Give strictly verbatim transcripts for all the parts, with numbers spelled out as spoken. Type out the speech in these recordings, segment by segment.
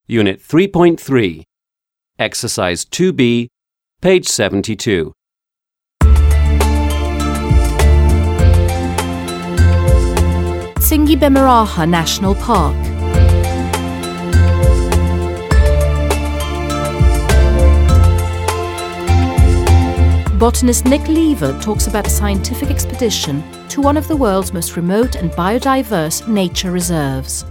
Unit three point three, Exercise two B, page seventy-two. Tsingy-Bemaraha National Park. Botanist Nick Lever talks about a scientific expedition to one of the world's most remote and biodiverse nature reserves.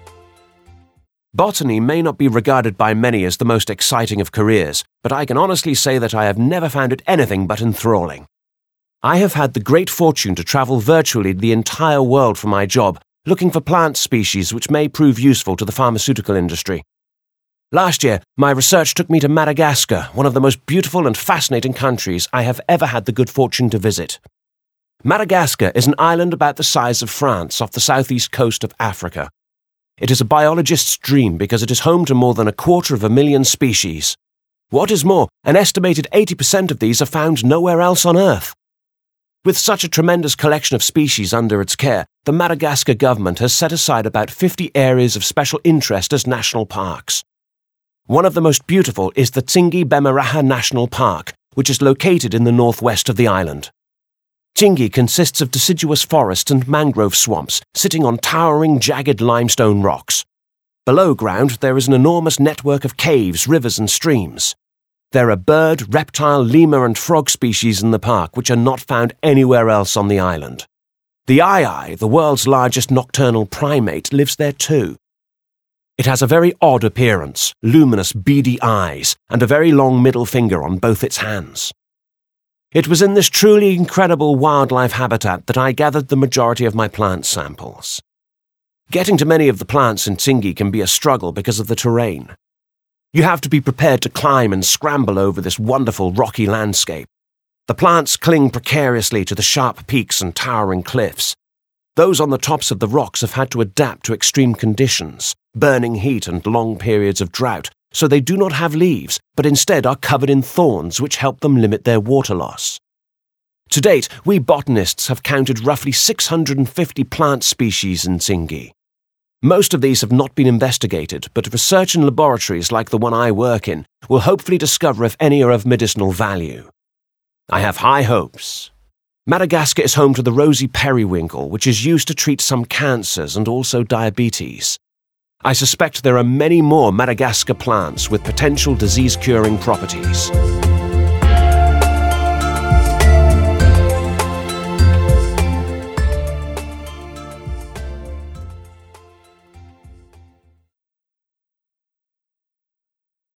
Botany may not be regarded by many as the most exciting of careers, but I can honestly say that I have never found it anything but enthralling. I have had the great fortune to travel virtually the entire world for my job, looking for plant species which may prove useful to the pharmaceutical industry. Last year, my research took me to Madagascar, one of the most beautiful and fascinating countries I have ever had the good fortune to visit. Madagascar is an island about the size of France off the southeast coast of Africa. It is a biologist's dream because it is home to more than a quarter of a million species. What is more, an estimated eighty percent of these are found nowhere else on Earth. With such a tremendous collection of species under its care, the Madagascar government has set aside about fifty areas of special interest as national parks. One of the most beautiful is the Tsingy-Bemaraha National Park, which is located in the northwest of the island. Tsingy consists of deciduous forests and mangrove swamps sitting on towering, jagged limestone rocks. Below ground, there is an enormous network of caves, rivers and streams. There are bird, reptile, lemur and frog species in the park which are not found anywhere else on the island. The aye-aye, the world's largest nocturnal primate, lives there too. It has a very odd appearance, luminous, beady eyes, and a very long middle finger on both its hands. It was in this truly incredible wildlife habitat that I gathered the majority of my plant samples. Getting to many of the plants in Tsingy can be a struggle because of the terrain. You have to be prepared to climb and scramble over this wonderful rocky landscape. The plants cling precariously to the sharp peaks and towering cliffs. Those on the tops of the rocks have had to adapt to extreme conditions, burning heat and long periods of drought, so they do not have leaves, but instead are covered in thorns which help them limit their water loss. To date, we botanists have counted roughly six hundred fifty plant species in Tsingy. Most of these have not been investigated, but research in laboratories like the one I work in will hopefully discover if any are of medicinal value. I have high hopes. Madagascar is home to the rosy periwinkle, which is used to treat some cancers and also diabetes. I suspect there are many more Madagascar plants with potential disease-curing properties.